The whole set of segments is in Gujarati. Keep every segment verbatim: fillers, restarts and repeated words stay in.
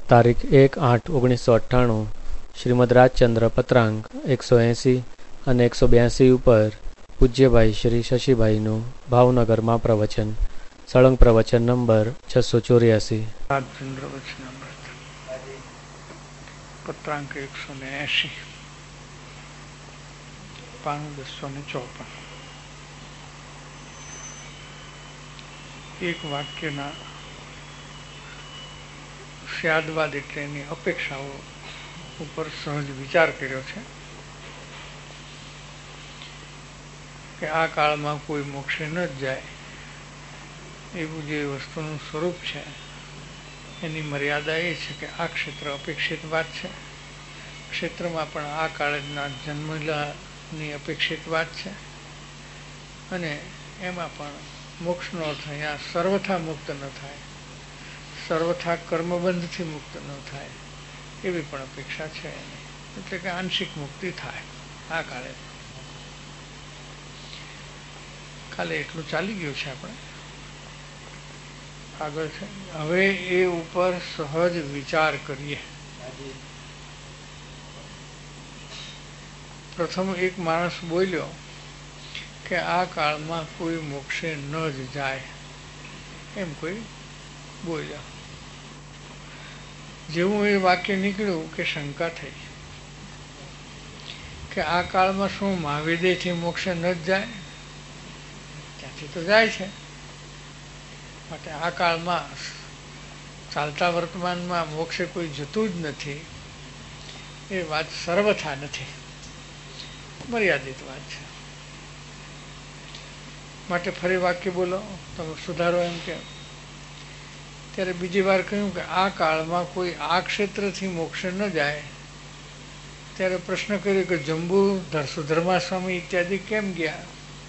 તારીખ એક આઠ ઓગણીસો અઠ્ઠાણું શ્રીમદ રાજચંદ્ર પત્રાંક એકસો એંસી અને એકસો બ્યાસી ઉપર પૂજ્યભાઈ શ્રી શશીભાઈનું ભાવનગરમાં પ્રવચન. સળંગ પ્રવચન નંબર છસો ચોર્યાસી. રાજચંદ્ર વચનામૃત પત્રાંક એકસો ને એસી પાનું બસો ને ચોપન. એક વાક્યના સ્યાદવાદ એટલે એની અપેક્ષાઓ ઉપર સહજ વિચાર કર્યો છે કે આ કાળમાં કોઈ મોક્ષે ન જ જાય એવું જે વસ્તુનું સ્વરૂપ છે એની મર્યાદા એ છે કે આ ક્ષેત્ર અપેક્ષિત વાત છે, ક્ષેત્રમાં પણ આ કાળના જન્મેલાની અપેક્ષિત વાત છે, અને એમાં પણ મોક્ષનો અર્થ અહીંયા સર્વથા મુક્ત ન થાય, સર્વથા કર્મબંધથી મુક્ત ન થાય એવી પણ અપેક્ષા છે એની. એટલે કે આંશિક મુક્તિ થાય આ કાળે. કાલે એટલું ચાલી ગયું છે, આપણે આગળ છે. હવે એ ઉપર સહજ વિચાર કરીએ. પ્રથમ એક માણસ બોલ્યો કે આ કાળમાં કોઈ મોક્ષે ન જ જાય એમ કોઈ બોલ્યા. જેવું એ વાક્ય નીકળ્યું કે શંકા થઈ કે આ કાળમાં શું મહાવિદેયથી મોક્ષે ન જ જાય? ત્યાંથી તો જાય છે. માટે આ કાળમાં ચાલતા વર્તમાનમાં મોક્ષે કોઈ જતું જ નથી એ વાત સર્વથા નથી, મર્યાદિત વાત છે. માટે ફરી વાક્ય બોલો, તમે સુધારો એમ કે. ત્યારે બીજી વાર કહ્યું કે આ કાળમાં કોઈ આ ક્ષેત્રથી મોક્ષે ન જાય. ત્યારે પ્રશ્ન કર્યો કે જંબુ સુધર્મા સ્વામી ઇત્યાદિ કેમ ગયા?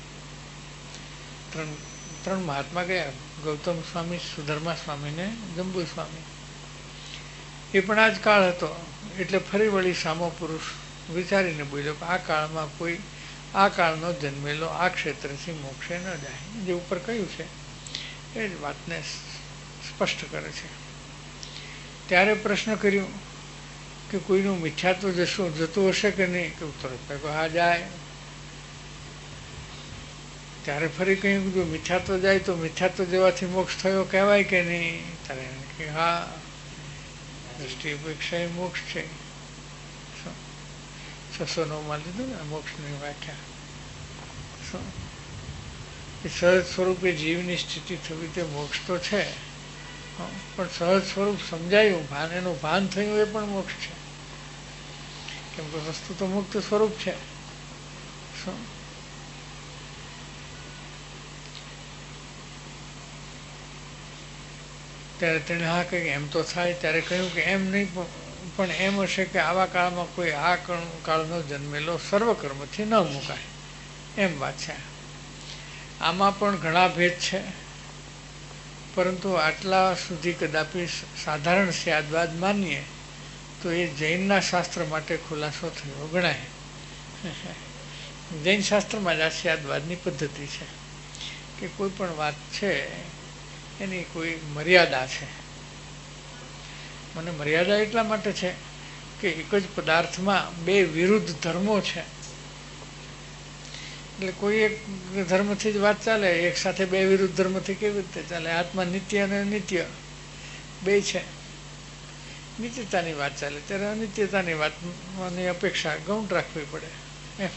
ત્રણ ત્રણ મહાત્મા ગયા, ગૌતમ સ્વામી, સુધર્મા સ્વામી ને જંબુ સ્વામી. એ પણ આ જ કાળ હતો. એટલે ફરી વળી સામો પુરુષ વિચારીને બોલ્યો કે આ કાળમાં કોઈ આ કાળનો જન્મેલો આ ક્ષેત્રથી મોક્ષે ન જાય. જે ઉપર કહ્યું છે એ જ વાતને સ્પષ્ટ કરે છે. ત્યારે પ્રશ્ન કર્યો કે કોઈનું મિથ્યાત્વ જશું જતું હશે કે નહીં? કે ઉત્તર હા જાય. ત્યારે ફરી કહ્યું જો મિથ્યાત્વ જાય તો મિથ્યાત્વ જવાથી મોક્ષ થયો કહેવાય કે નહીં? ત્યારે કે હા, દ્રષ્ટિ અપેક્ષા એ મોક્ષ છે. છસો નવ માં લીધું ને મોક્ષની વ્યાખ્યા. શું એ સહજ સ્વરૂપે જીવની સ્થિતિ થવી તે મોક્ષ તો છે, પણ સહજ સ્વરૂપ સમજાયું, ભાન એનું ભાન થયું એ પણ મોક્ષ છે. કેમ કે વસ્તુ તો મુક્ત સ્વરૂપ છે. શું ત્યારે તેને હા કહી એમ તો થાય. ત્યારે કહ્યું કે એમ નહીં, પણ એમ હશે કે આવા કાળમાં કોઈ આ કાળનો જન્મેલો સર્વકર્મથી ન મુકાય એમ વાત છે. આમાં પણ ઘણા ભેદ છે, પરંતુ આટલા સુધી કદાપી સાધારણ સ્યાદવાદ માનીએ તો એ જૈનના શાસ્ત્ર માટે ખુલાસો થયો ગણાય. જૈન શાસ્ત્રમાં જ આ સ્યાદવાદની પદ્ધતિ છે કે કોઈ પણ વાત છે એની કોઈ મર્યાદા છે. મને મર્યાદા એટલા માટે છે કે એક જ પદાર્થમાં બે વિરુદ્ધ ધર્મો છે. એટલે કોઈ એક ધર્મથી જ વાત ચાલે, એક સાથે બે વિરુદ્ધ ધર્મથી કેવી રીતે ચાલે? આત્મા નિત્ય અને અનિત્ય બે છે. નિત્યતાની વાત ચાલે ત્યારે અનિત્યતાની વાતની અપેક્ષા ગૌણ રાખવી પડે. એમ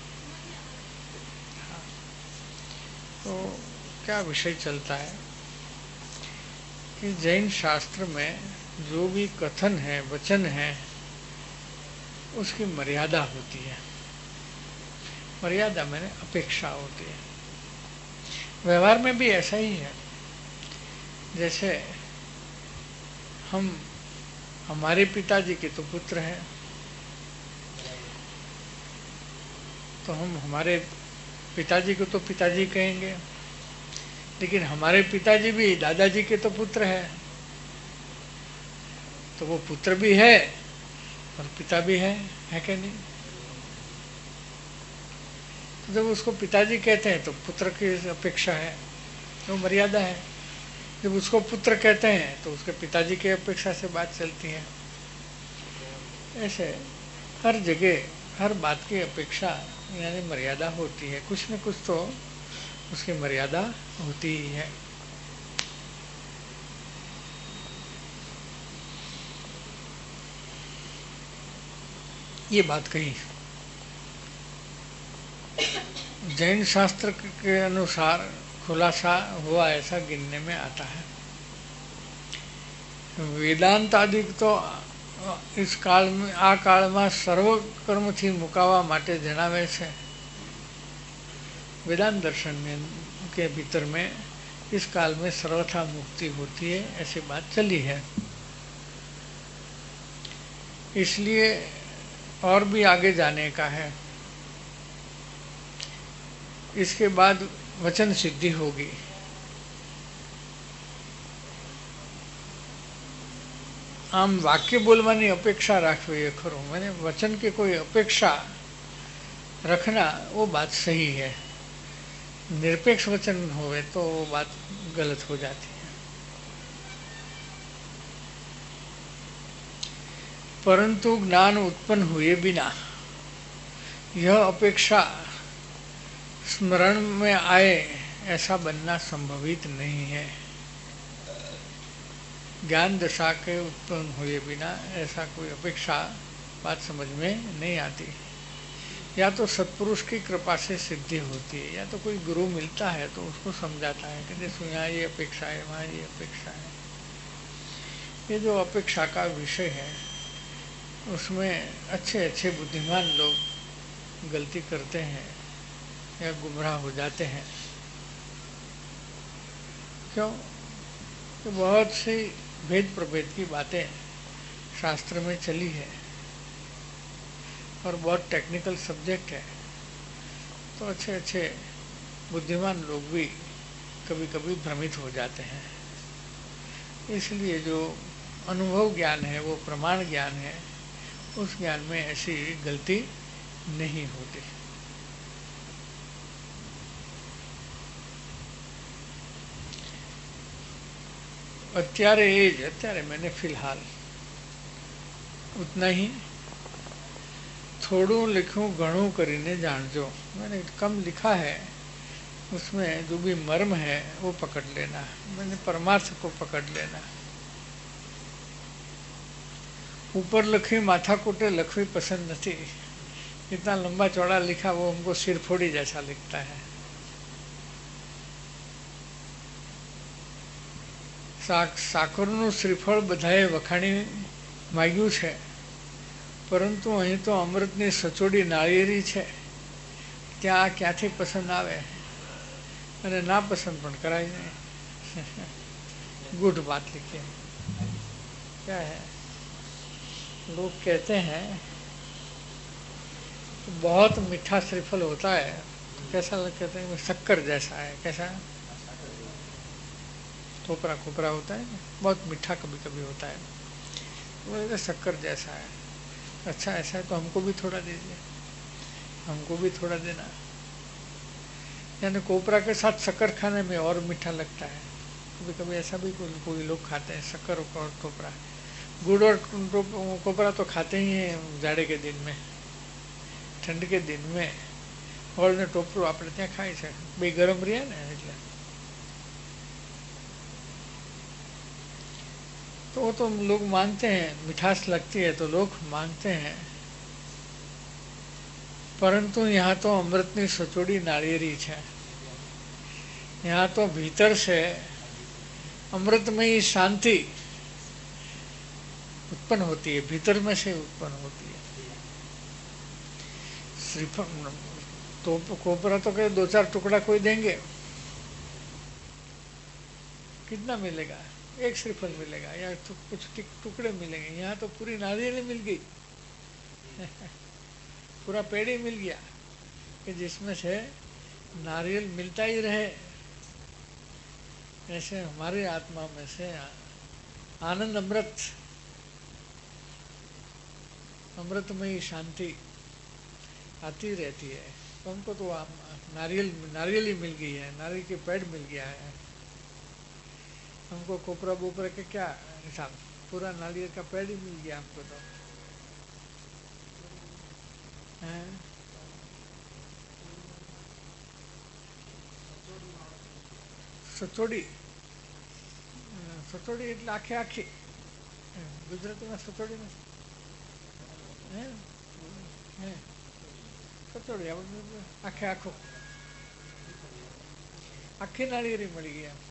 तो क्या विषय चलता है कि जैन शास्त्र में जो भी कथन है, वचन है, उसकी मर्यादा होती है. मर्यादा मैंने अपेक्षा होती है. व्यवहार में भी ऐसा ही है. जैसे हम हमारे पिताजी के तो पुत्र हैं, तो हम हमारे पिताजी को तो पिताजी कहेंगे, लेकिन हमारे पिताजी भी दादाजी के तो पुत्र है, तो वो पुत्र भी है और पिता भी है, है क्या नहीं? तो जब उसको पिताजी कहते हैं तो पुत्र की अपेक्षा है, तो मर्यादा है. जब उसको पुत्र कहते हैं तो उसके पिताजी की अपेक्षा से बात चलती है। ऐसे हर जगह हर बात की अपेक्षा यानी मर्यादा होती है, कुछ न कुछ तो उसकी मर्यादा होती ही है। ये बात कही। जैन शास्त्र के अनुसार खुलासा हुआ ऐसा गिनने में आता है। वेदांत आदि तो इस काल में आ काल में सर्व कर्म थी मुकावा माटे जणावे छे। वेदांत दर्शन में के भीतर में इस काल में सर्वथा मुक्ति होती है, ऐसी बात चली है। इसलिए और भी आगे जाने का है। इसके बाद वचन सिद्धि होगी। आम वाक्य बोलवानी अपेक्षा राखवी है खरो, मैंने वचन की कोई अपेक्षा रखना वो बात सही है। निरपेक्ष वचन होवे तो वो बात गलत हो जाती है। परंतु ज्ञान उत्पन्न हुए बिना यह अपेक्षा स्मरण में आए ऐसा बनना संभवित नहीं है। ज्ञान दशा के उत्पन्न हुए बिना ऐसा कोई अपेक्षा बात समझ में नहीं आती। या तो सत्पुरुष की कृपा से सिद्धि होती है, या तो कोई गुरु मिलता है तो उसको समझाता है कि देखो यहाँ ये अपेक्षा है, वहाँ ये अपेक्षा है। ये जो अपेक्षा का विषय है उसमें अच्छे अच्छे बुद्धिमान लोग गलती करते हैं या गुमराह हो जाते हैं। क्यों? तो बहुत सी भेद प्रभेद की बातें शास्त्र में चली है और बहुत टेक्निकल सब्जेक्ट है, तो अच्छे अच्छे बुद्धिमान लोग भी कभी कभी भ्रमित हो जाते हैं। इसलिए जो अनुभव ज्ञान है वो प्रमाण ज्ञान है, उस ज्ञान में ऐसी गलती नहीं होती। અત્યારે એ જ અત્યારે मैंने फिलहाल उतना ही थोड़ू लिखूं घणू करीने जानजो। मैंने कम लिखा है, उसमें जो भी मर्म है वो पकड़ लेना, मैंने परमार्थ को पकड़ लेना। ऊपर लखी माथा कोटे लखवी पसंद नहीं। इतना लंबा चौड़ा लिखा वो हमको सिरफोड़ी जैसा लिखता है। साकरનું શ્રીફળ બધાએ વખાણી માગ્યું છે, પરંતુ અહીં તો અમૃતની સચોડી નાળિયેરી છે, ત્યાં આ ક્યાંથી પસંદ આવે અને ના પસંદ પણ કરાય નહીં। गुड बात लिखी है। क्या है, लोग कहते हैं बहुत मीठा श्रीफल होता है, कैसा कहते हैं शक्कर जैसा है। कैसा? खोपरा खोपरा होता है ना, बहुत मीठा कभी कभी होता है, वो शक्कर जैसा है। अच्छा ऐसा है तो हमको भी थोड़ा दीजिए, हमको भी थोड़ा देना। यानी कोपरा के साथ शक्कर खाने में और मीठा लगता है। कभी कभी ऐसा भी कोई कोई लोग खाते हैं, शक्कर और कोपरा। गुड़ और कोपरा तो खाते ही हैं जाड़े के दिन में, ठंड के दिन में। और ने टोपरू આપણે ત્યાં ખાય છે, બે ગરમ રહ્યા ને એટલે। तो वो तो लोग मानते हैं, मिठास लगती है तो लोग मानते हैं, परंतु यहाँ तो अमृतनी सचोड़ी नारिયેરી है। यहाँ तो भीतर से अमृतमयी शांति उत्पन्न होती है, भीतर में से उत्पन्न होती है। श्रीफल तो कोपरा तो कहे दो चार टुकड़ा कोई देंगे, कितना मिलेगा? एक श्रीफल मिलेगा या तो कुछ टुकड़े मिलेंगे। यहाँ तो पूरी नारियल मिल गई पूरा पेड़ ही मिल गया कि जिसमें से नारियल मिलता ही रहे। ऐसे हमारी आत्मा में से आनंद अमृत अमृतमयी शांति आती रहती है। तो हमको तो नारियल नारियल ही मिल गई है, नारियल के पेड़ मिल गया है। हमको कोपरा बोपरा के क्या हिसाब, पूरा नारियल का पेड़ ही मिल गया हमको तो हैं। સચોડી સચોડી એટલે આખે આખી ગુજરાતીમાં સચોડી નથી હે હે સચોડી આપણે આખે આખો આખી નાળિયેરી મળી ગઈ એમ.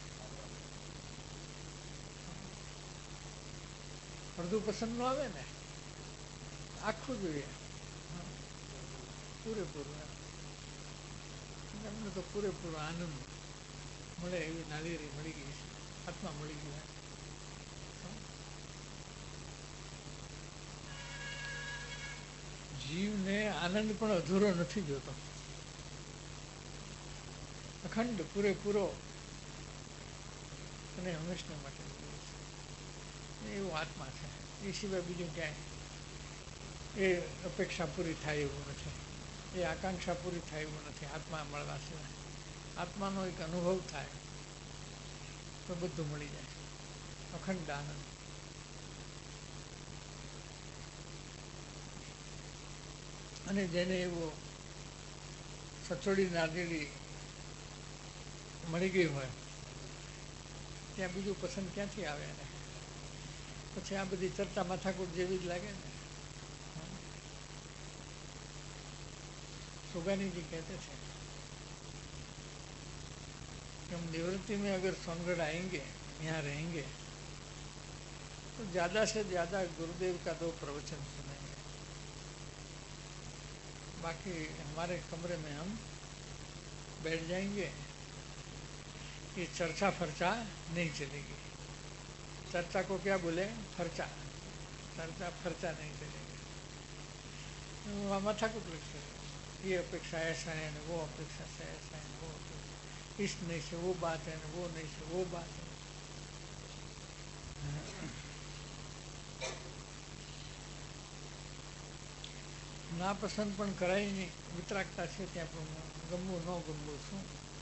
અડધું પસંદ ન આવે ને, આખું જોઈએ પૂરેપૂરું એમ. એમને તો પૂરેપૂરો આનંદ મળે એવી નાળિયેરી મળી ગઈ છે, હાથમાં મળી ગયું. જીવને આનંદ પણ અધૂરો નથી જોતો, અખંડ પૂરેપૂરો અને હંમેશના માટે એવું આત્મા છે. એ સિવાય બીજું ક્યાંય એ અપેક્ષા પૂરી થાય એવું નથી, એ આકાંક્ષા પૂરી થાય એવું નથી આત્મા મળવા સિવાય. આત્માનો એક અનુભવ થાય તો બધું મળી જાય, અખંડ આનંદ. અને જેને એવો સચોડી નાળિયેરી મળી ગઈ હોય ત્યાં બીજું પસંદ ક્યાંથી આવે એને? પછી આ બધી ચર્ચા માથાકૂટ જેવી જ લાગે ને. सुगानी जी कहते थे कि हम निवृत्ति में अगर सोनगढ़ आएंगे, यहाँ रहेंगे तो ज़्यादा से ज़्यादा गुरुदेव का दो प्रवचन सुनेंगे, बाकी हमारे कमरे में हम बैठ जाएंगे, ये चर्चा फर्चा नहीं चलेगी. चर्चा को क्या बोले? फर्चा. चर्चा फर्चा नहीं चलेगी. माथा कुछ लिखते, ये अपेक्षा ऐसा है ना, वो अपेक्षा से ऐसा है, वो अपेक्षा इस नहीं से वो बात है ना, वो नहीं से वो बात है. નાપસંદ પણ કરાય નહીં, વિતરાગતા છે ત્યાં પણ ગમવું ન ગમવું શું.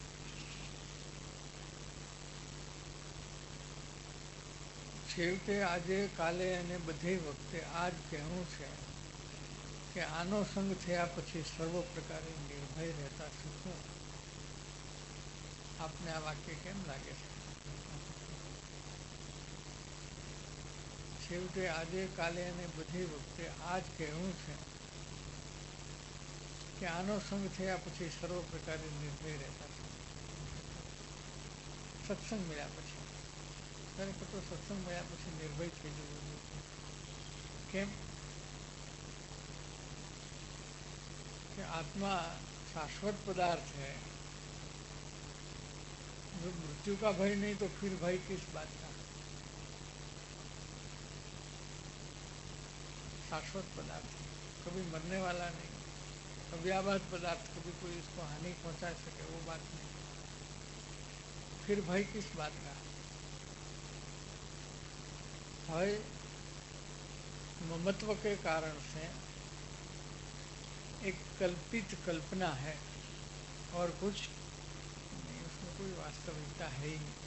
છેવટે આજે કાલે અને બધી વખતે આ જ કહેવું છે કે આનો સંગ થયા પછી સર્વ પ્રકારે નિર્ભય રહેતા શીખવું. આપને આ વાક્ય કેમ લાગે છે? છેવટે આજે કાલે અને બધી વખતે આ જ કહેવું છે કે આનો સંગ થયા પછી સર્વ પ્રકારે નિર્ભય રહેતા શીખવું. સત્સંગ મળ્યા પછી ખરેખર તો સત્સંગ મળ્યા પછી નિર્ભય થઈ જવું. કેમ कि आत्मा शाश्वत पदार्थ है. जो मृत्यु का भय नहीं तो फिर भय किस बात का? शाश्वत पदार्थ कभी मरने वाला नहीं, अव्याभात पदार्थ, कभी कोई इसको हानि पहुंचा सके वो बात नहीं, फिर भय किस बात का? भय ममत्व के कारण से एक कल्पित कल्पना है और कुछ नहीं, उसमें कोई वास्तविकता है ही नहीं.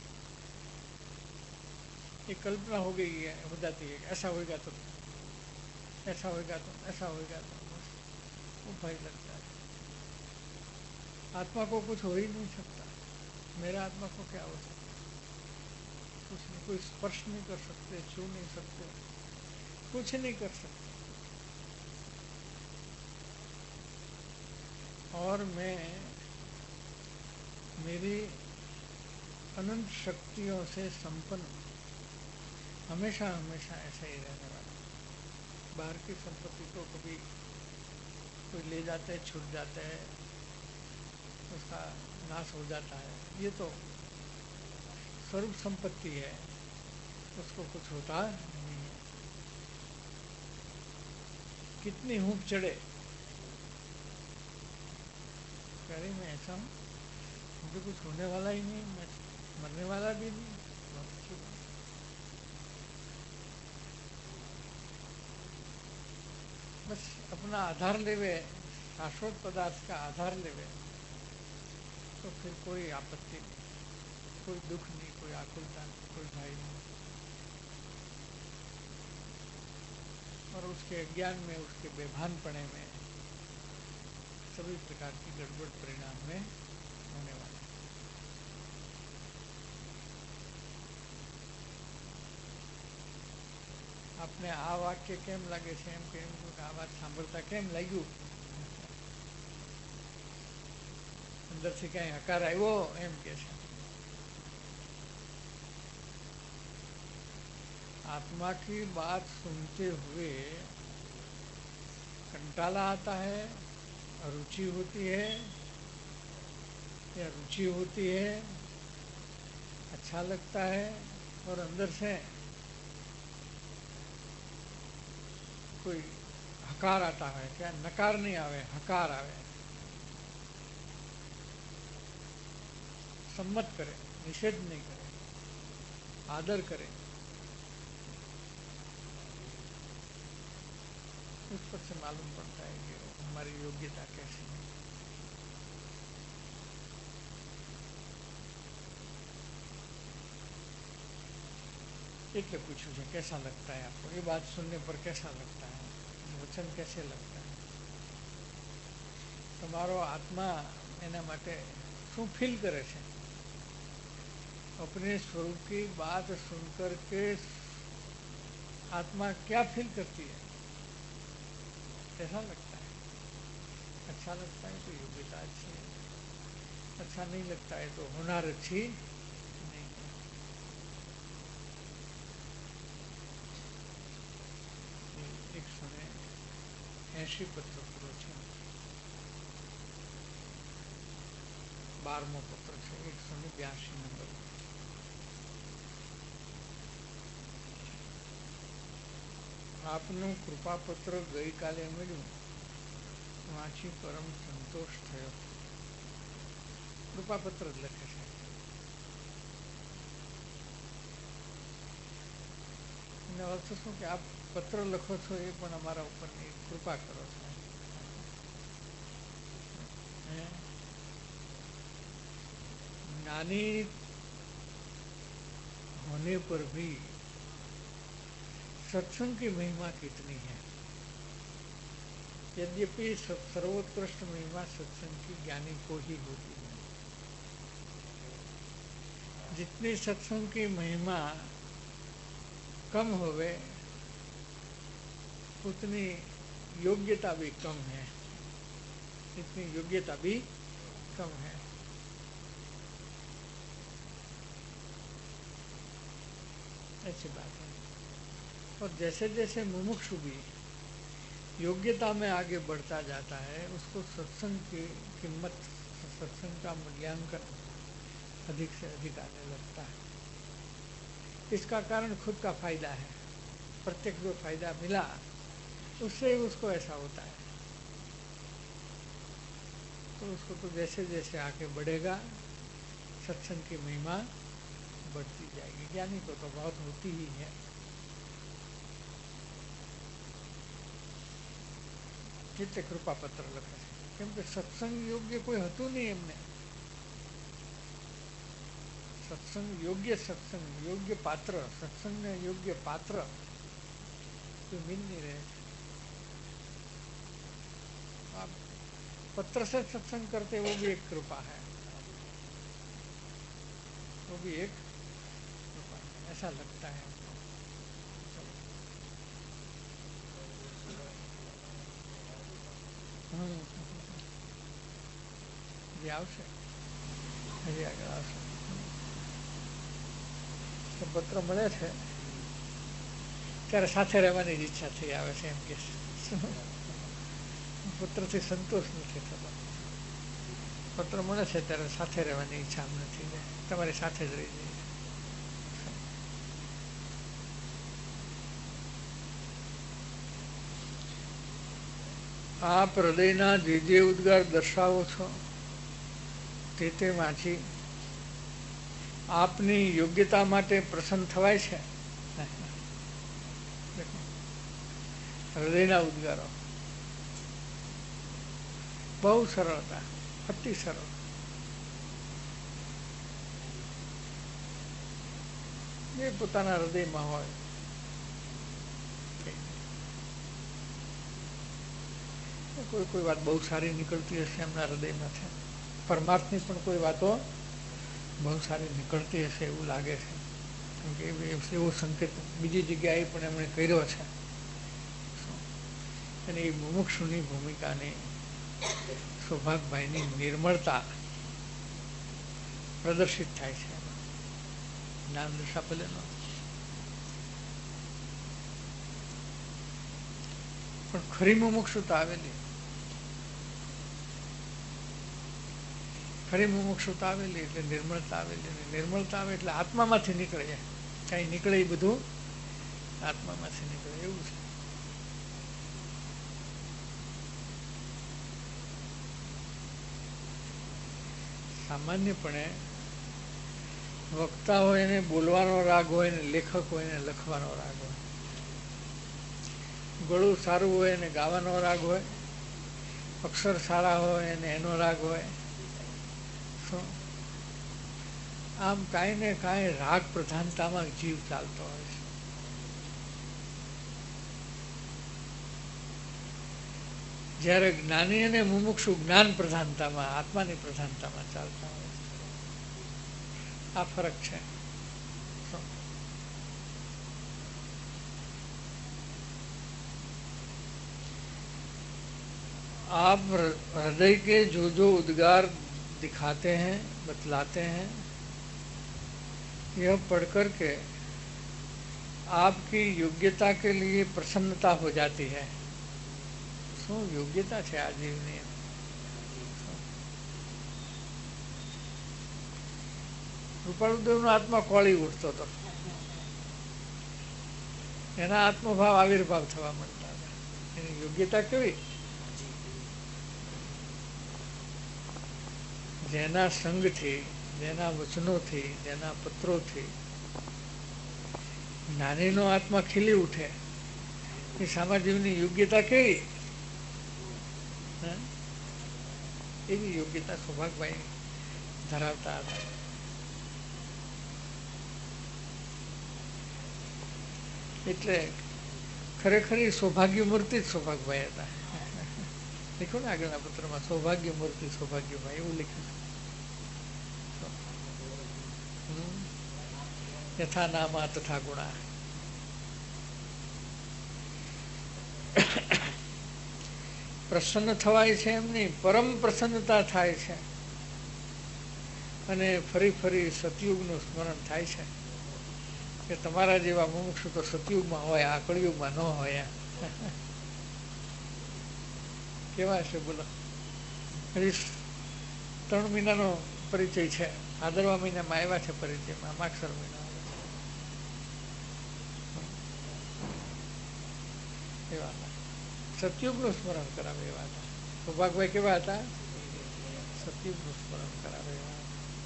एक कल्पना हो गई है, हो जाती है, ऐसा होएगा तो ऐसा होएगा तो ऐसा होएगा तो बस वो भय लगता है. आत्मा को कुछ हो ही नहीं सकता. मेरा आत्मा को क्या हो सकता? कुछ नहीं. कोई स्पर्श नहीं कर सकते, छू नहीं सकते, कुछ नहीं कर सकते. और मैं मेरी अनंत शक्तियों से संपन्न हमेशा हमेशा ऐसा ही रहने वाला. बाहर की संपत्ति तो कभी कोई ले जाते है, छूट जाते है, उसका नाश हो जाता है. ये तो स्वरूप संपत्ति है, उसको कुछ होता नहीं है. कितनी हूँ चढ़े, अरे मैं ऐसा हूँ, मुझे कुछ होने वाला ही नहीं, मैं मरने वाला भी नहीं. बहुत अच्छी बात. बस अपना आधार लेवे, शाश्वत पदार्थ का आधार लेवे, तो फिर कोई आपत्ति नहीं. कोई दुख नहीं, कोई आकुलता नहीं, कोई भय नहीं। और उसके अज्ञान में, उसके बेभानपणे में सभी प्रकार की गड़बड़ परिणाम में होने वाले। आपने आ वाक्य केम लगे છે એમ કેમ આ વાત સાંભળતા કેમ લાગ્યું? અંદરથી કઈ હકાર આવ્યો એમ કે છે। आत्मा की बात सुनते हुए कंटाला आता है, अरुचि होती है या रुचि होती है, अच्छा लगता है, और अंदर से कोई हकार आता है। क्या नकार नहीं आवे, हकार आवे। सम्मत करे, निषेध नहीं करे, आदर करे। उस पर से मालूम पड़ता है कि हमारी योग्यता कैसी है। એટલે પૂછ્યું છે कैसा लगता है आपको, ये बात सुनने पर कैसा लगता है, वचन कैसे लगता है, તમારો આત્મા એના માટે શું ફીલ કરે છે? अपने स्वरूप की बात सुनकर के आत्मा क्या फील करती है, कैसा लगता है? अच्छा लगता है तो योग्यता अच्छी है, अच्छा नहीं लगता है तो होनार अच्छी नहीं है। एक सुने ऐसी पत्र पूरो है, बारमो पत्र है, एक सौ ब्यासी नंबर। આપનું કૃપાપત્ર ગઈકાલે મળ્યું, વાંચી પરમ સંતોષ થયો। કૃપાપત્ર જ લખે છે। એનો અર્થ શું કે આપ પત્ર લખો છો એ પણ અમારા ઉપરની કૃપા કરો છો। ज्ञानी होने पर भी सत्संग की महिमा कितनी है। यद्यपि सर्वोत्कृष्ट महिमा सत्संग की ज्ञानी को ही होती है। जितनी सत्संग की महिमा कम होवे उतनी योग्यता भी कम है, इतनी योग्यता भी कम है। ऐसी बात है। और जैसे जैसे मुमुक्षु भी योग्यता में आगे बढ़ता जाता है, उसको सत्संग की कीमत, सत्संग का मूल्यांकन अधिक से अधिक आने लगता है। इसका कारण खुद का फायदा है। प्रत्येक जो फायदा मिला उससे उसको ऐसा होता है। तो उसको तो जैसे जैसे आगे बढ़ेगा सत्संग की महिमा बढ़ती जाएगी। ज्ञानी को तो बहुत होती ही है। जितने कृपा पत्र लखे केम के सत्संग योग्य कोई हतु नहीं एमने। सत्संग योग्य, सत्संग योग्य पात्र, सत्संग ने योग्य पात्र कोई मिल नहीं रहे। आप पत्र से सत्संग करते वो भी एक कृपा है, वो भी एक कृपा है, ऐसा लगता है। હજી આવશે, હજી આગળ આવશે। તો પત્ર મળે છે ત્યારે સાથે રહેવાની જ ઈચ્છા થઈ આવે છે એમ કે પત્રથી સંતોષ નથી થતો। પત્ર મળે છે ત્યારે સાથે રહેવાની ઈચ્છા નથી, તમારી સાથે જ રહી જાય। આપ હૃદયના જે જે ઉદ્ગાર દર્શાવો છો તે તે વાંચી આપની યોગ્યતા માટે પ્રસન્ન થવાય છે। હૃદયના ઉદ્ગારો બહુ સરળતા, અતિ સરળ। જે પોતાના હૃદયમાં હોય. કોઈ કોઈ વાત બહુ સારી નીકળતી હશે એમના હૃદયમાંથી, પરમાર્થની પણ કોઈ વાતો બહુ સારી નીકળતી હશે એવું લાગે છે. કેમ કે એવો સંકેત બીજી જગ્યાએ પણ એમણે કર્યો છે. અને એ મુમુક્ષુની ભૂમિકાની સૌભાગભાઈની નિર્મળતા પ્રદર્શિત થાય છે. જ્ઞાન દશા ભલે ન, પણ ખરી મુમુક્ષુતા આવેલી, ખરી મુમુક્ષુતા આવેલી એટલે નિર્મળતા આવેલી. અને નિર્મળતા આવે એટલે આત્મામાંથી નીકળે જાય. કાંઈ નીકળે એ બધું આત્મામાંથી નીકળે એવું છે. સામાન્યપણે વક્તા હોય એને બોલવાનો રાગ હોય ને લેખક હોય એને લખવાનો રાગ હોય. ગળું સારું હોય ને ગાવાનો રાગ હોય, અક્ષર સારા હોય અને એનો રાગ હોય. શું આમ કાંઈ ને કાંઈ રાગ પ્રધાનતામાં જીવ ચાલતો હોય છે. જ્યારે જ્ઞાની અને મુમુક્ષુ જ્ઞાન પ્રધાનતામાં, આત્માની પ્રધાનતામાં ચાલતા હોય છે. આ ફરક છે. आप हृदय के जो जो उद्गार दिखाते हैं, बतलाते हैं, यह पढ़ कर के आपकी योग्यता के लिए प्रसन्नता हो जाती है. શું યોગ્યતા છે આ જીવની? કૃપાળુદેવનો આત્મા કોળી ઉઠતો હતો, એના આત્મભાવ આવિર્ભાવ થવા માંડતા હતા. એની યોગ્યતા કેવી? જેના સંગથી, જેના વચનોથી, જેના પત્રોથી જ્ઞાનીનો આત્મા ખીલી ઉઠે એ સામાજીવની યોગ્યતા કેવી? એવી યોગ્યતા સૌભાગભાઈ ધરાવતા હતા. એટલે ખરેખર સૌભાગ્ય મૂર્તિ જ સૌભાગભાઈ હતા. લખ્યું ને આગળના પત્રમાં સૌભાગ્ય મૂર્તિ સૌભાગ્યભાઈ એવું લખ્યું છે. યથા નામા તથા ગુણા. પ્રસન્ન થવાય છે એમની પરમ પ્રસન્નતા થાય છે. અને ફરી ફરી સતયુગનું સ્મરણ થાય છે કે તમારા જેવા મુમુક્ષુ તો સતયુગમાં હોય, આ કળિયુગમાં ન હોય. કેવા છે બોલો? હજી ત્રણ મહિનાનો પરિચય છે. ભાદરવા મહિનામાં આવ્યા છે પરિચયમાં, માગસર મહિના એવા સતયુગનું સ્મરણ કરાવે એવા હતા. સૌભાગભાઈ કેવા હતા? સતયુગનું સ્મરણ કરાવે એવા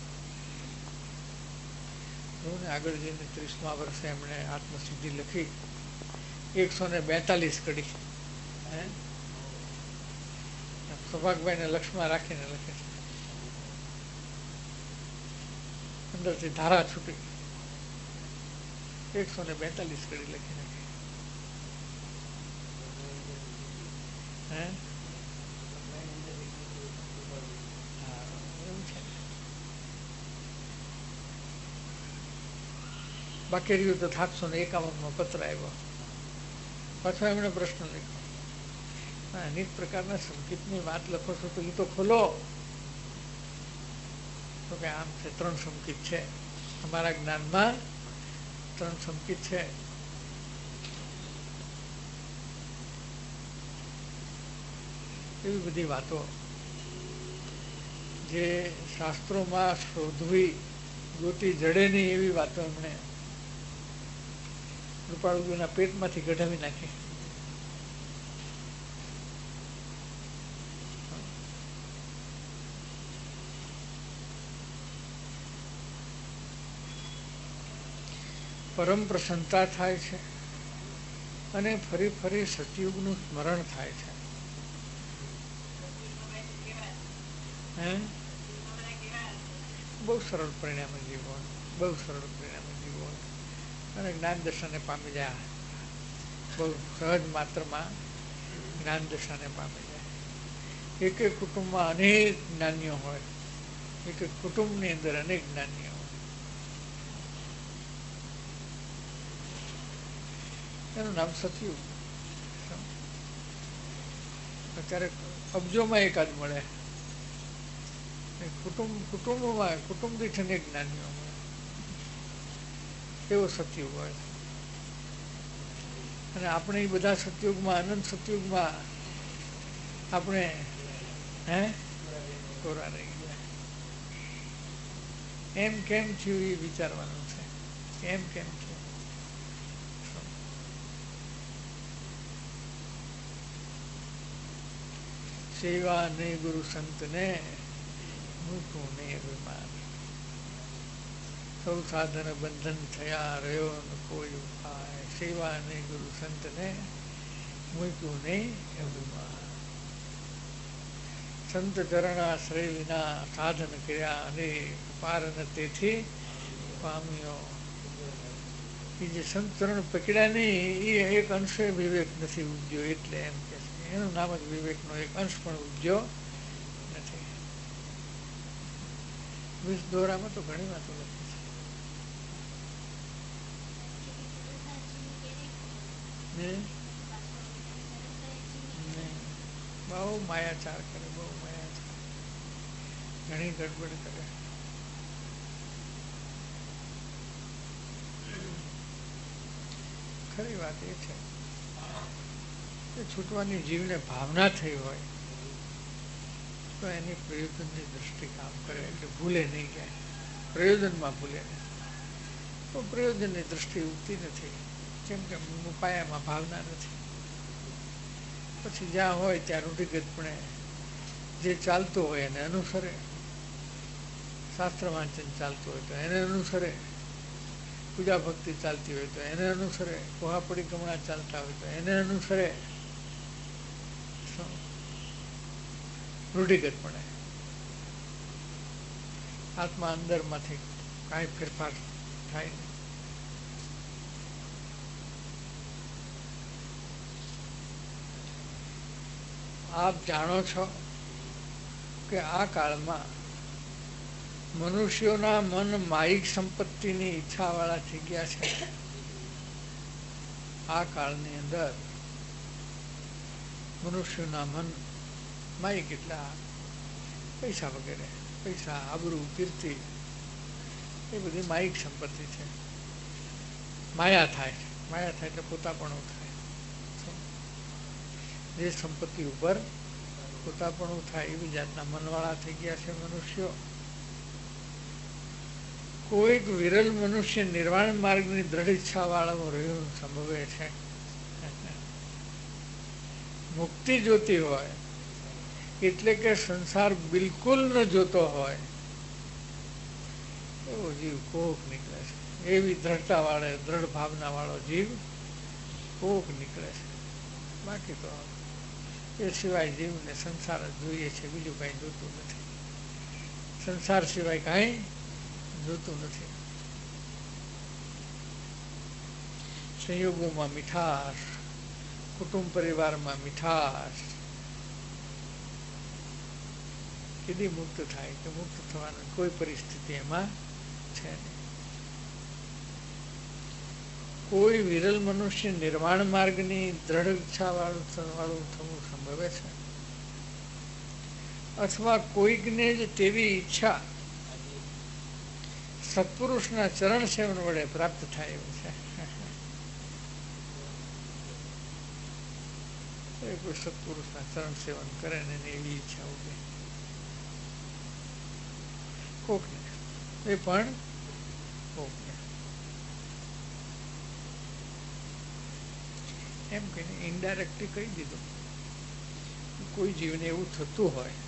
હતા. આગળ જઈને ત્રીસમા વર્ષે એમણે આત્મસિદ્ધિ લખી, એકસો ને બેતાલીસ કડી. હે સૌભાગભાઈને લક્ષમાં રાખીને લખે છે. અંદરથી ધારા છૂટી એકસો ને બેતાલીસ કડી લખી નાખી. હે એવું છે. બાકી રહ્યું તો સાતસો ને એકાવનમાં પત્ર આવ્યો. પાછો એમણે પ્રશ્ન લખ્યો, અનેક પ્રકારના સંકેતની વાત લખો છો તો એ તો ખોલો. તો કે આમ છે, ત્રણ સંકેત છે અમારા જ્ઞાનમાં, ત્રણ સંકેત છે. એવી બધી વાતો જે શાસ્ત્રોમાં શોધવી ગોતી જડે નહીં એવી વાતો એમણે કૃપાળુજીના પેટમાંથી કઢાવી નાખી. પરમ પ્રસન્નતા થાય છે અને ફરી ફરી સતયુગનું સ્મરણ થાય છે. હે બહુ સરળ પરિણામે જીવન, બહુ સરળ પરિણામે જીવન. અને જ્ઞાન દશાને પામી જાય. બહુ સહજ માત્રમાં જ્ઞાન દશાને પામી જાય. એક એક કુટુંબમાં અનેક જ્ઞાનીઓ હોય, એક એક કુટુંબની અંદર અનેક જ્ઞાનીઓ હોય. એનું નામ સતયુગ. અત્યારે અબજોમાં એકાદ મળે. કુટુંબ કુટુંબમાં કુટુંબ દીઠ અનેક જ્ઞાનીઓ મળે, એવો સતયુગ હોય. અને આપણે એ બધા સતયુગમાં, અનંત સતયુગમાં આપણે હે કોરા રહી ગયા. એમ કેમ થયું એ વિચારવાનું છે. એમ કેમ થયું. સેવા ને ગુરુ સંત ને મૂકું ને અભિમાન. સૌ સાધન બંધન થયા, રહ્યો ન કોઈ ઉપાય. સેવા ને ગુરુ સંત ને મૂક્યું ને અભિમાન. સંત ચરણાશ્રય વિના સાધન કર્યા અને પાર ન તેથી પામ્યો. એ જે સંત ચરણ પકડ્યા નહીં એ એક અંશે વિવેક નથી ઉપજ્યો, એટલે એમ કે છે. એનું નામ જ વિવેકનો એક અંશ પણ ઉપજ્યો નથી. વિષ દોરામાં તો ઘણી વાતો લખી છે. બહુ માયાચાર કરે, બહુ માયાચાર, ઘણી ગડબડ કરે. ખરી વાત એ છે કે છૂટવાની જીવને ભાવના થઈ હોય તો એની પ્રયોજનની દ્રષ્ટિ કામ કરે, એટલે ભૂલે નહીં જાય. પ્રયોજનમાં ભૂલે નહીં તો પ્રયોજનની દ્રષ્ટિ ઉગતી નથી, કેમ કે પાયામાં ભાવના નથી. પછી જ્યાં હોય ત્યાં રૂઢિગતપણે જે ચાલતું હોય એને અનુસરે. શાસ્ત્ર વાંચન ચાલતું હોય તો એને અનુસરે, પૂજા ભક્તિ ચાલતી હોય તો એને અનુસરે, કોહાપડી કમણા ચાલતા હોય તો એને અનુસરે. રૂઢિગતપણે આત્મા અંદરમાંથી કાંઈ ફેરફાર થાય નહીં. આપ જાણો છો કે આ કાળમાં મનુષ્યોના મન માયિક સંપત્તિની ઈચ્છાવાળા થઈ ગયા છે. આ કાળની અંદર મનુષ્યોના મન માયિક એટલે પૈસા વગેરે, પૈસા, આબરૂ, કીર્તિ, એ બધી માયિક સંપત્તિ છે. માયા થાય, માયા થાય એટલે પોતાપણું થાય. જે સંપત્તિ ઉપર પોતાપણું થાય એવી જાતના મનવાળા થઈ ગયા છે મનુષ્યો. કોઈક વિરલ મનુષ્ય નિર્વાણ માર્ગની દ્રઢ ઈચ્છા વાળો રહ્યો સંભવે છે. મુક્તિ જોતી હોય એટલે કે સંસાર બિલકુલ ન જોતો હોય એવો જીવ કોક નીકળે છે. એવી દ્રઢતા વાળો, દ્રઢ ભાવના વાળો જીવ કોક નીકળે છે. બાકી તો એ સિવાય જીવને સંસાર જ જોઈએ છે, બીજું કાંઈ જોતું નથી. સંસાર સિવાય કાંઈ જોતું નથી. સંયોગોમાં મીઠાશ, કુટુંબ પરિવારમાં મીઠાશ. કીધી મુક્ત થાય કે મુક્ત થવાની કોઈ પરિસ્થિતિ એમાં છે નહીં. કોઈ વિરલ મનુષ્ય નિર્વાણ માર્ગની દ્રઢ ઈચ્છા વાળું વાળું થવું સંભવે છે, અથવા કોઈકને જ તેવી ઈચ્છા સત્પુરુષના ચરણ સેવન વડે પ્રાપ્ત થાય એવું છે. કોઈ સત્પુરુષના ચરણ સેવન કરે ને એવી ઈચ્છા ઉભે કોકને, એ પણ કોકને. એમ કહીને ઇનડાયરેક્ટલી કહી દીધું. કોઈ જીવને એવું થતું હોય,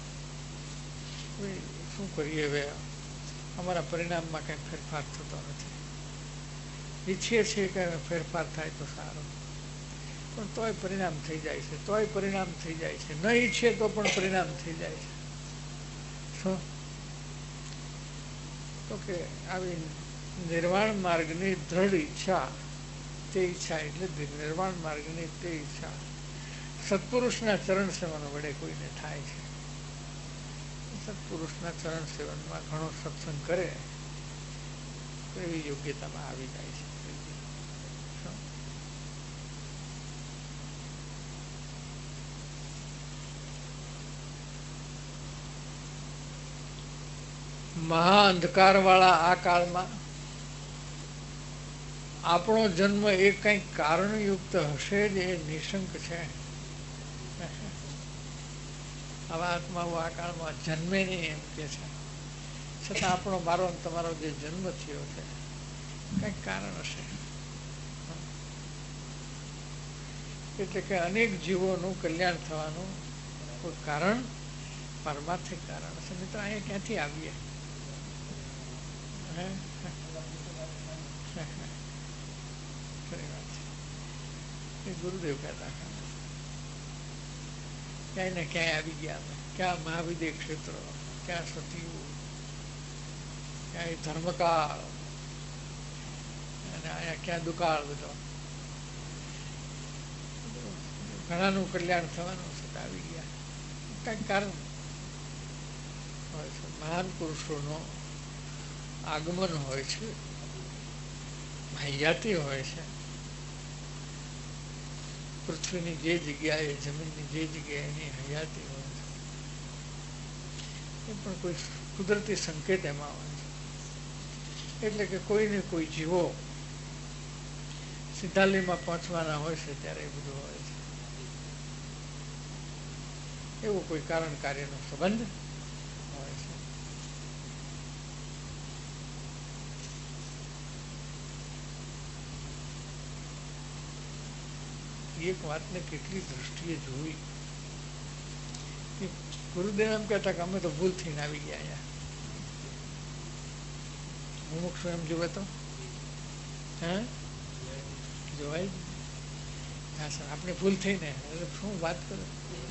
શું કરીએ હવે, અમારા પરિણામમાં કંઈ ફેરફાર થતો નથી, ઈચ્છીએ છીએ કે ફેરફાર થાય તો સારું, પણ તોય પરિણામ થઈ જાય છે, તોય પરિણામ થઈ જાય છે, ન ઈચ્છીએ તો પણ પરિણામ થઈ જાય છે. શું તો કે આવી નિર્વાણ માર્ગની દ્રઢ ઈચ્છા, તે ઈચ્છા એટલે નિર્વાણ માર્ગની તે ઈચ્છા સત્પુરુષના ચરણ સેવન વડે કોઈને થાય છે. સત્પુરુષના ચરણ સેવનમાં ઘણો સત્સંગ કરે તો એવી યોગ્યતામાં આવી જાય છે. મહા અંધકાર વાળા આ કાળમાં આપણો જન્મ એ કંઈક કારણયુક્ત હશે જ, એ નિશંક છે. આવા આત્માઓ આ કાળમાં જન્મે નહીં એમ કે છે, છતાં આપણો મારો તમારો જે જન્મ થયો છે કંઈક કારણ હશે. એટલે કે અનેક જીવોનું કલ્યાણ થવાનું કોઈ કારણ, પારમાર્થિક કારણ હશે. મિત્રો અહીંયા ક્યાંથી આવીએ? એ ગુરુદેવ કહેતા ક્યાંય ને ક્યાંય આવી ગયા અમે. ક્યાં મહાવિદ્ય ક્ષેત્ર, ક્યાં સતીયું, ક્યાંય ધર્મકાળ, અને અહીંયા ક્યાં દુકાળ. બધો ઘણાનું કલ્યાણ થવાનું છે, આવી ગયા. કંઈક કારણ હોય છે. મહાન પુરુષોનો આગમન હોય છે, હયાતી હોય છે. પૃથ્વીની જે જગ્યાએ, જમીનની જે જગ્યાએ એની હયાતી હોય છે, એ પણ કોઈ કુદરતી સંકેત એમાં હોય છે. એટલે કે કોઈને કોઈ જીવો સિદ્ધાલીમાં પહોંચવાના હોય છે ત્યારે એ બધું હોય છે. એવો કોઈ કારણ કાર્યનો સંબંધ હોય છે. એક વાતને કેટલી દ્રષ્ટિએ જોઈ. ગુરુદેવ એમ કહેતા કે અમે તો ભૂલ થઈને આવી ગયા અહીંયા. મુમુક્ષુ એમ જોવે તો હે જોવાય. હા સર, આપણે ભૂલ થઈને શું વાત કરો.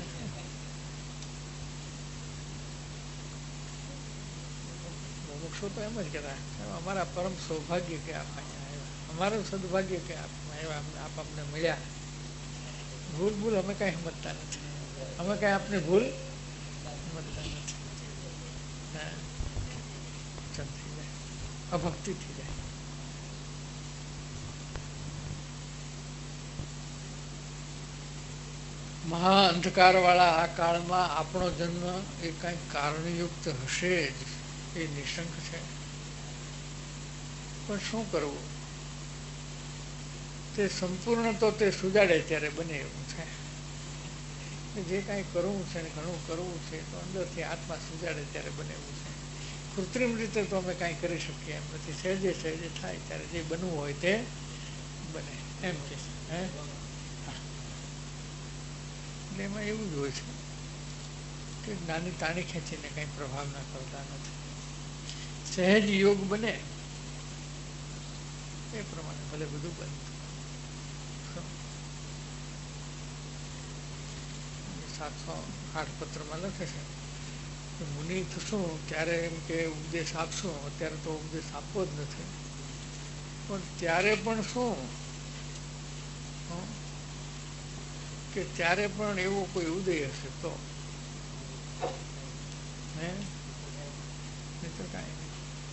મુમુક્ષુ તો એમ જ કહેતા અમારા પરમ સૌભાગ્ય કે આપ અહીંયા આવ્યા, અમારું સદભાગ્ય કે આપ આવ્યા, આપ અમને મળ્યા. ભૂલ ભૂલ અમે કઈ સમજતા નથી. અમે કઈ આપની ભૂલ સમજતા નથી. થઈ જાય, અભક્તિ થઈ જાય. મહા અંધકાર વાળા આ કાળમાં આપણો જન્મ એ કઈક કારણયુક્ત હશે જ, એ નિશંક છે. પણ શું કરવું? તે સંપૂર્ણ તો તે સુજાડે ત્યારે બને એવું છે. જે કાંઈ કરવું છે ને ઘણું કરવું છે તો અંદરથી આત્મા સુજાડે ત્યારે બને એવું છે. કૃત્રિમ રીતે તો અમે કાંઈ કરી શકીએ એમ નથી. સહેજે સહેજે થાય ત્યારે જે બનવું હોય તે બને એમ કે છે. હે એટલે એમાં એવું જ હોય છે કે નાની તાણી ખેંચીને કંઈ પ્રભાવ ના કરતા નથી. સહેજ યોગ બને એ પ્રમાણે ભલે બધું બનતું. સાતસો આઠ પત્રમાં લખે છે કે મુનિ થશો ત્યારે એમ કે ઉપદેશ આપશો. અત્યારે તો ઉપદેશ આપવો જ નથી, પણ ત્યારે પણ શું કે ત્યારે પણ એવો કોઈ ઉદય હશે તો હે નહીં તો કાંઈ નહીં.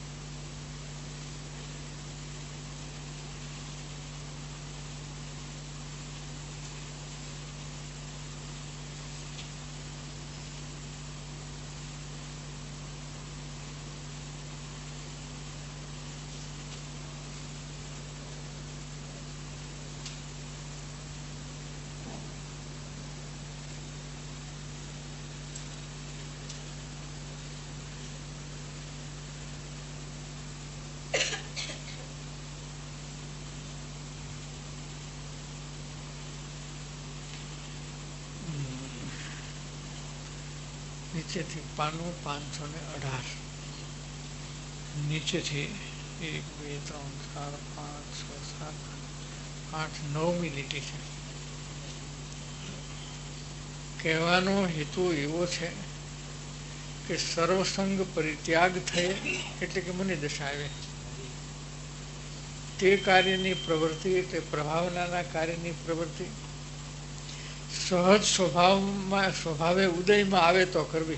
નીચેથી પાનું પાંચસો ને અઢાર નીચેથી એક બે ત્રણ ચાર પાંચ છ સાત આઠ નવમી લીટી છે. કહેવાનો હેતુ એવો છે કે સર્વસંગ પરિત્યાગ થયે એટલે કે મુનિ દશા આવે તે કાર્યની પ્રવૃત્તિ એટલે પ્રભાવનાના કાર્યની પ્રવૃત્તિ સહજ સ્વભાવમાં સ્વભાવે ઉદયમાં આવે તો કરવી,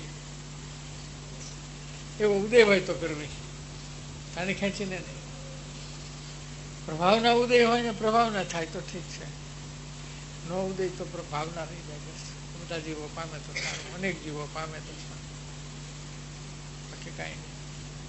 એવો ઉદય હોય તો કરવી, તાને ખેંચીને નહીં. પ્રભાવના ઉદય હોય ને પ્રભાવના થાય તો ઠીક છે, નો ઉદય તો પ્રભાવના રહી જાય. બસ બધા જીવો પામે તો સારું, અનેક જીવો પામે તો સારું, બાકી કાંઈ નહીં.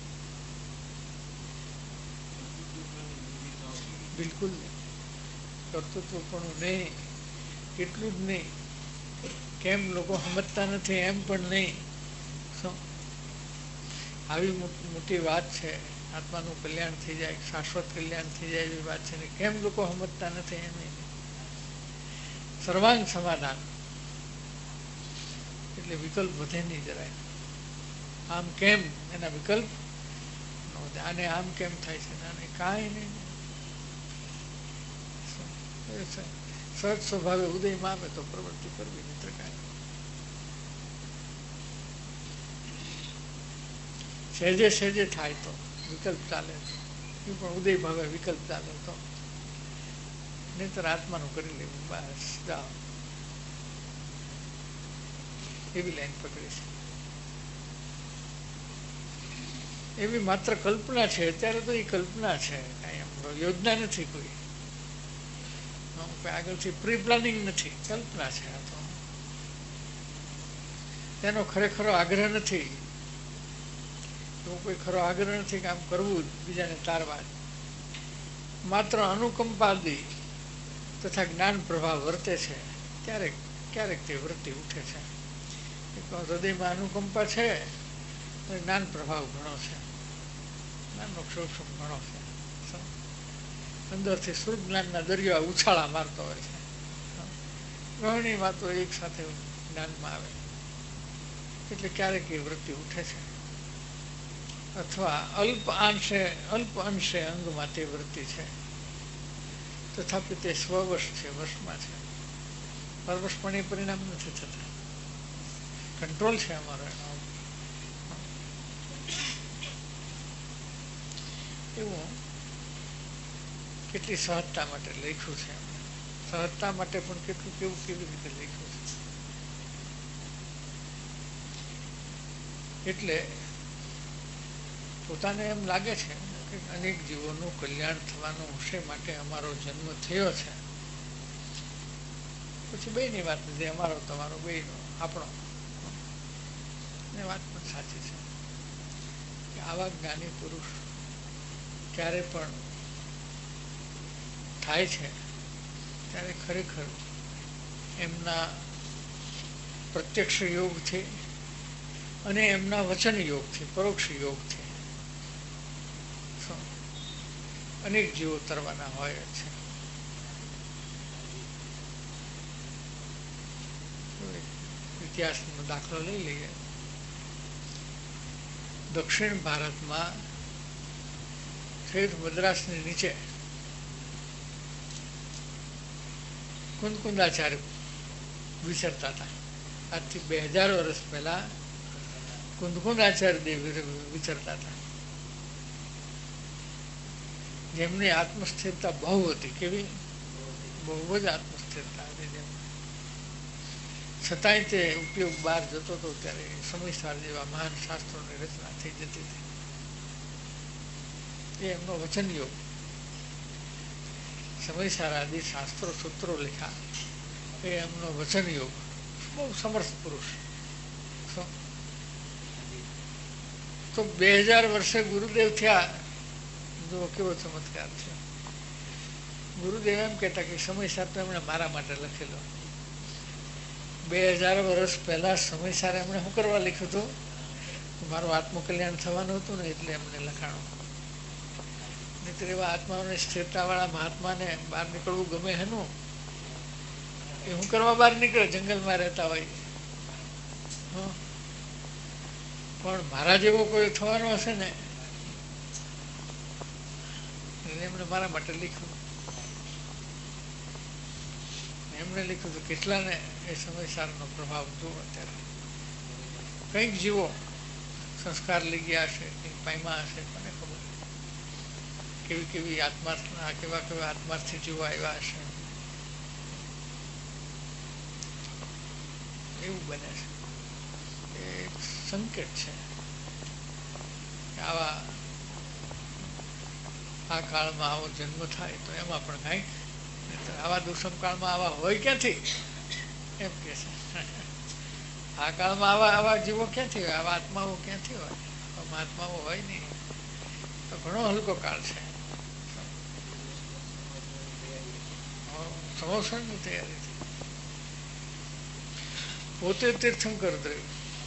બિલકુલ નહીં, કર્તૃત્વ પણ નહીં, એટલું જ નહીં. કેમ લોકો સમજતા નથી એમ પણ નહીં. શું આવી મોટી વાત છે, આત્માનું કલ્યાણ થઈ જાય, શાશ્વત કલ્યાણ થઈ જાય એવી વાત છે ને કેમ લોકો સમજતા નથી એમ નહીં. સર્વાંગ સમાધાન એટલે વિકલ્પ વધે નહીં જરાય. આમ કેમ એના વિકલ્પ આને આમ કેમ થાય છે, આને કાંઈ નહીં. સહજ સ્વભાવે ઉદયમાં આવે તો પ્રવૃત્તિ કરવી, મિત્ર કાંઈ. સહેજે સહેજે થાય તો વિકલ્પ ચાલે, એ પણ ઉદય ભાવે વિકલ્પ ચાલે તો નહીતર આત્માનું કરી લેવું. બસ જાઓ, એવી લાઈન પકડી છે. એવી માત્ર કલ્પના છે અત્યારે તો, એ કલ્પના છે, કાંઈ એમ યોજના નથી, કોઈ આગળથી પ્રી પ્લાનિંગ નથી, કલ્પના છે. આ તો તેનો ખરેખરો આગ્રહ નથી, એવો કોઈ ખરો આગ્રહ નથી કે આમ કરવું બીજાને તારવા. માત્ર અનુકંપાદી તથા જ્ઞાન પ્રભાવ વર્તે છે, ક્યારેક ક્યારેક તે વૃત્તિ ઉઠે છે. હૃદયમાં અનુકંપા છે, જ્ઞાન પ્રભાવ ઘણો છે, જ્ઞાનનો ક્ષોક્ષમ ઘણો છે. અંદરથી શુદ્ધ જ્ઞાનના દરિયા ઉછાળા મારતો હોય છે. ઘણી વાતો એક સાથે જ્ઞાનમાં આવે એટલે ક્યારેક એ વૃત્તિ ઉઠે છે, અથવા અલ્પ અંશે અલ્પ અંશે અંગમાં તે વૃત્તિ છે, તથાપિ તે સ્વવશ છે, વશમાં છે. પરવશપણ એ પરિણામ નથી થતા, કંટ્રોલ છે અમારો એનો. એવું કેટલી સહજતા માટે લખ્યું છે, સહજતા માટે પણ કેટલું કેવું કેવી રીતે લખ્યું છે. એટલે પોતાને એમ લાગે છે કે અનેક જીવોનું કલ્યાણ થવાનું હશે માટે અમારો જન્મ થયો છે. પછી બેની વાત નથી, અમારો તમારો બેનો આપણો. એ વાત પણ સાચી છે કે આવા જ્ઞાની પુરુષ ક્યારે પણ થાય છે ત્યારે ખરેખર એમના પ્રત્યક્ષ યોગથી અને એમના વચન યોગથી, પરોક્ષ યોગથી અનેક જીવો તરવાના હોય છે. ઇતિહાસનો દાખલો લઈ લઈએ. દક્ષિણ ભારતમાં ઠેઠ મદ્રાસની નીચે કુંદકુંદાચાર્ય વિચરતા હતા. આજથી બે હજાર વર્ષ પહેલા કુંદકુંદાચાર્ય દેવ વિચરતા હતા, જેમની આત્મસ્થિરતા બહુ હતી. કેવી? બહુ જ આત્મસ્થિરતા હતી. છતાંય તે ઉપયોગ બહાર જતો હતો ત્યારે સમયસાર જેવા મહાન શાસ્ત્રોની રચના થઈ જતી હતી. એ એમનો વચન યોગ. સમયસાર આદિ શાસ્ત્રો સૂત્રો લખ્યા, એ એમનો વચન યોગ. બહુ સમર્થ પુરુષ. તો બે હજાર વર્ષે ગુરુદેવ થયા. જો કેવો ચમત્કાર છે. ગુરુદેવ એમ કહેતા કે સમયસાર તો એમણે મારા માટે લખેલો. બે હજાર વર્ષ પહેલા સમયસાર એમણે શું કરવા લખ્યું હતું? મારું આત્મકલ્યાણ થવાનું હતું ને એટલે એમને લખાણો. નહીતર એવા આત્માઓને સ્થિરતાવાળા મહાત્માને બહાર નીકળવું ગમે એનું. એ શું કરવા બહાર નીકળે? જંગલમાં રહેતા હોય. પણ મારા જેવો કોઈ થવાનો હશે ને, એમણે મારા માટે લખ્યું. એમણે લખ્યું તો કેટલાને એ સમયસારનો પ્રભાવ જુઓ. અત્યારે કંઈક જીવો સંસ્કાર લઈ ગયા હશે, કંઈક પામ્યા હશે, મને ખબર. કેવી કેવી આત્મા કેવા કેવા આત્માર્થી જીવો આવ્યા હશે, એવું બને છે. એ એક સંકેત છે કે આવા આ કાળમાં આવો જન્મ થાય તો એમાં પણ કાંઈક આવા દુષ્મ કાળમાં આવા હોય ક્યાંથી એમ કે છે. આ કાળમાં આવા આવા જીવો ક્યાંથી હોય, આવા આત્માઓ ક્યાંથી હોય, આવા આત્માઓ હોય નહીં. તો ઘણો હલકો કાળ છે. સમોસાની તૈયારી પોતે તીર્થંકર દ્રવ્ય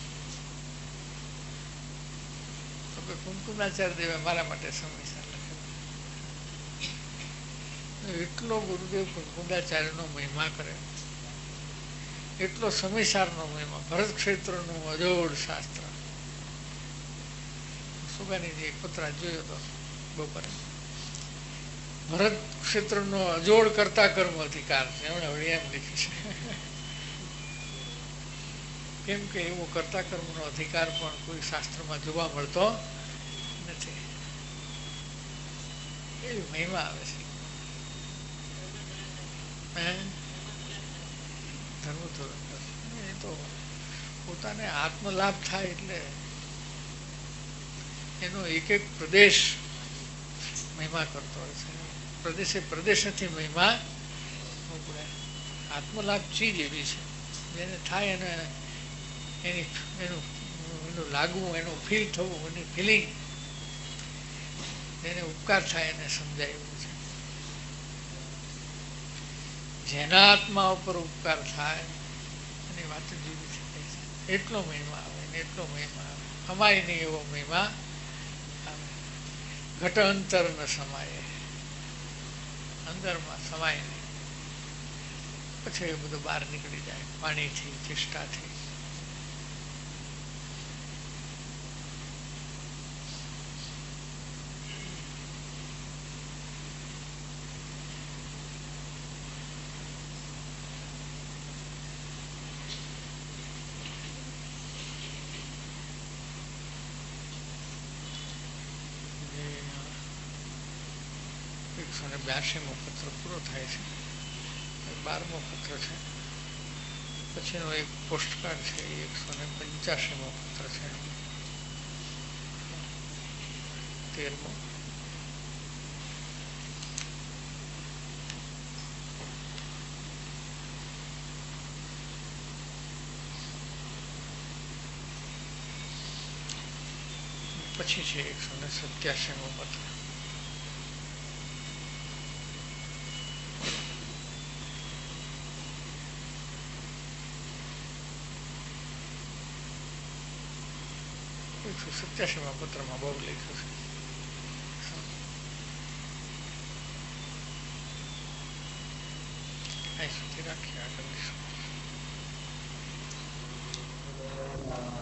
કુમકુમાચાર્ય દેવે મારા માટે સમયસાર લખેલો. એટલો ગુરુદેવ કુમકુમાચાર્યનો મહિમા કરે, એટલો સમયસારનો મહિમા. ભરત ક્ષેત્રનું અજોડ શાસ્ત્ર. સુગાનીજી એક પત્ર જોયો હતો બપોરે. ભરત ક્ષેત્રનો અજોડ કરતા કર્મ અધિકાર છે, એમણે વળી એમ લખ્યું છે. કેમ કે એવો કરતા કર્મનો અધિકાર પણ કોઈ શાસ્ત્રમાં જોવા મળતો નથી. એવી મહિમા આવે છે. ધર્મ ધોરણ એ તો પોતાને આત્મલાભ થાય એટલે એનો એક એક પ્રદેશ મહિમા કરતો હોય છે. પ્રદેશે પ્રદેશથી મહિમા ઉપડે. આત્મલાભ ચીજ એવી છે જેને થાય એને એની એનું એનું લાગવું, એનું ફીલ થવું, એની ફિલિંગ, એને ઉપકાર થાય એને સમજાય એવું છે. જેના આત્મા ઉપર ઉપકાર થાય એની વાત જુદી થઈ જાય છે. એટલો મહિમા આવે ને એટલો મહિમા આવે. અમાય નહીં એવો મહિમા આવે. ઘટ અંતર ન સમાય, અંદરમાં સમાય નહીં. પછી એ બધું બહાર નીકળી જાય પાણીથી, ચેષ્ટાથી. એકસો ને બ્યાસીમો પત્ર પૂરો થાય છે. બારમો પત્ર છે. પછીનો એક પોસ્ટકાર્ડ છે, એ એકસો ને પંચ્યાસીમો પત્ર છે. તેરમો. પછી છે એકસો ને સત્યાસીમો પત્ર. એકસો સત્યાસીમાં પત્રમાં બહુ લખ્યું છે. અહીં સુધી રાખીએ આગળ.